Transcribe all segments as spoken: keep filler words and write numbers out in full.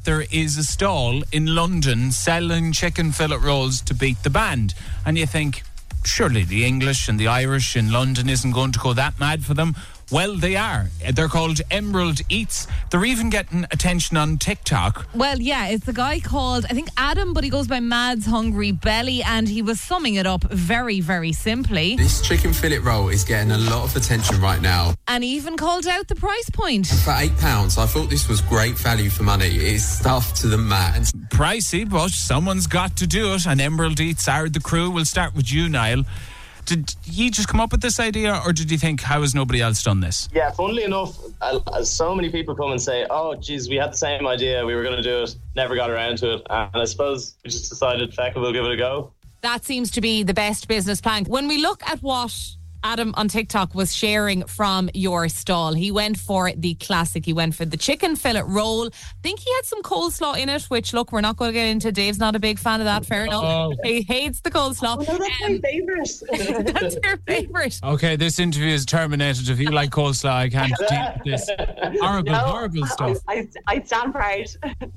there is a stall in London selling chicken fillet rolls to beat the band. And you think, surely the English and the Irish in London isn't going to go that mad for them. Well, they are. They're called Emerald Eats. They're even getting attention on TikTok. Well, yeah, it's the guy called, I think Adam, but he goes by Mad's Hungry Belly, and he was summing it up very, very simply. This chicken fillet roll is getting a lot of attention right now. And he even called out the price point. For eight pounds, I thought this was great value for money. It's stuffed to the max. Pricey, but someone's got to do it. And Emerald Eats are the crew. We'll start with you, Niall. Did you just come up with this idea, or did you think, how has nobody else done this? Yeah, funnily enough, uh, so many people come and say, oh, geez, we had the same idea, we were going to do it, never got around to it. And I suppose we just decided, feck it, we'll give it a go. That seems to be the best business plan. When we look at what Adam on TikTok was sharing from your stall, he went for the classic. He went for the chicken fillet roll. I think he had some coleslaw in it, which, look, we're not going to get into. Dave's not a big fan of that, fair enough. Oh. He hates the coleslaw. Oh, no, that's um, my favourite. That's your favourite. Okay, this interview is terminated. If you like coleslaw, I can't deal with this. Horrible, no, horrible stuff. I, I, I stand proud.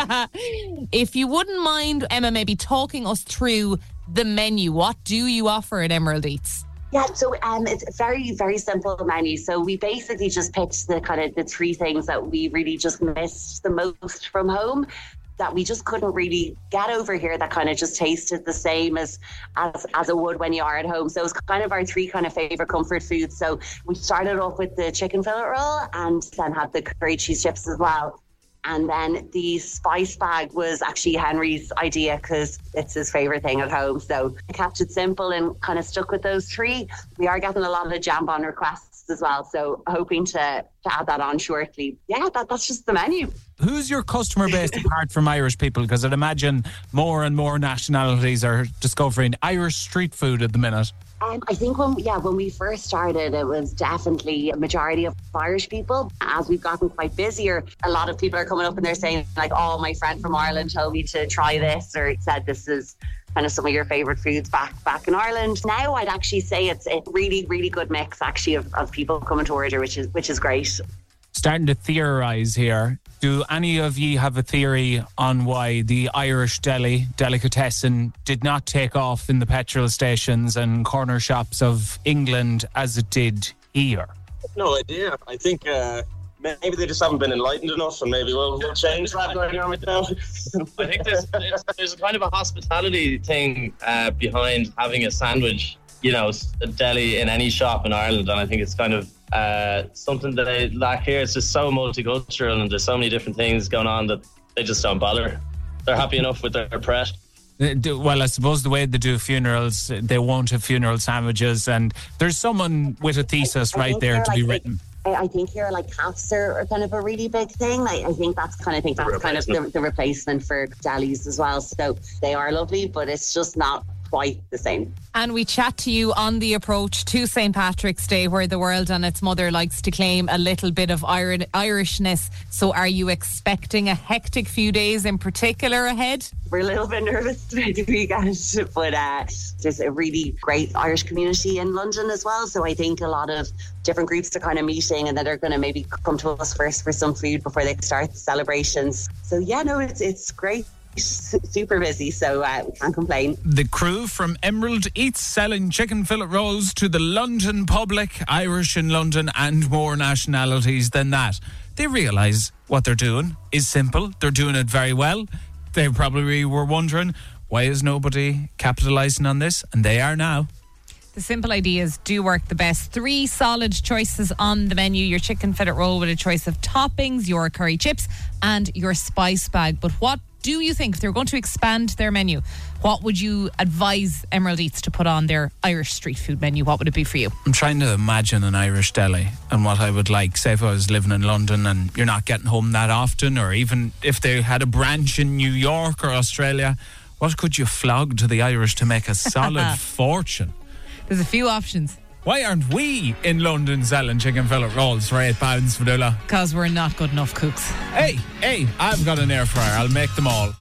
If you wouldn't mind, Emma, maybe talking us through the menu. What do you offer at Emerald Eats? Yeah, so um, it's a very, very simple menu. So we basically just picked the kind of the three things that we really just missed the most from home, that we just couldn't really get over here, that kind of just tasted the same as, as as it would when you are at home. So it's kind of our three kind of favourite comfort foods. So we started off with the chicken fillet roll and then had the curry cheese chips as well. And then the spice bag was actually Henry's idea because it's his favourite thing at home. So I kept it simple and kind of stuck with those three. We are getting a lot of the jambon requests as well, so hoping to, to add that on shortly. Yeah, that, that's just the menu. Who's your customer base apart from Irish people? Because I'd imagine more and more nationalities are discovering Irish street food at the minute. Um, I think when yeah when we first started, it was definitely a majority of Irish people. As we've gotten quite busier, a lot of people are coming up and they're saying like, oh, my friend from Ireland told me to try this, or said this is kind of some of your favourite foods back back in Ireland. Now I'd actually say it's a really, really good mix actually of, of people coming to order, which is which is great. Starting to theorise here. Do any of you have a theory on why the Irish deli, delicatessen, did not take off in the petrol stations and corner shops of England as it did here? No idea. I think uh, maybe they just haven't been enlightened enough, and maybe we'll, we'll change that going on right now. I think there's, there's, there's a kind of a hospitality thing uh, behind having a sandwich, you know, a deli in any shop in Ireland, and I think it's kind of uh, something that they lack here. It's just so multicultural and there's so many different things going on that they just don't bother. They're happy enough with their Pret. Well, I suppose the way they do funerals, they won't have funeral sandwiches, and there's someone with a thesis I, I right there to like, be written. I, I think here like calves are, are kind of a really big thing. I, I think that's kind of think that's kind of the, the replacement for delis as well. So they are lovely, but it's just not quite the same. And we chat to you on the approach to Saint Patrick's Day, where the world and its mother likes to claim a little bit of Ir- Irishness. So are you expecting a hectic few days in particular ahead? We're a little bit nervous about the weekend, but uh, there's a really great Irish community in London as well. So I think a lot of different groups are kind of meeting, and then they're going to maybe come to us first for some food before they start the celebrations. So yeah, no, it's it's great. Super busy, so uh, we can't complain. The crew from Emerald Eats selling chicken fillet rolls to the London public, Irish in London and more nationalities than that. They realise what they're doing is simple. They're doing it very well. They probably were wondering, why is nobody capitalising on this? And they are now. The simple ideas do work the best. Three solid choices on the menu. Your chicken fillet roll with a choice of toppings, your curry chips and your spice bag. But what do you think, if they're going to expand their menu, what would you advise Emerald Eats to put on their Irish street food menu? What would it be for you? I'm trying to imagine an Irish deli and what I would like. Say if I was living in London and you're not getting home that often, or even if they had a branch in New York or Australia, what could you flog to the Irish to make a solid fortune? There's a few options. Why aren't we in London selling chicken fillet rolls for eight pounds, Fadula? Because we're not good enough cooks. Hey, hey, I've got an air fryer. I'll make them all.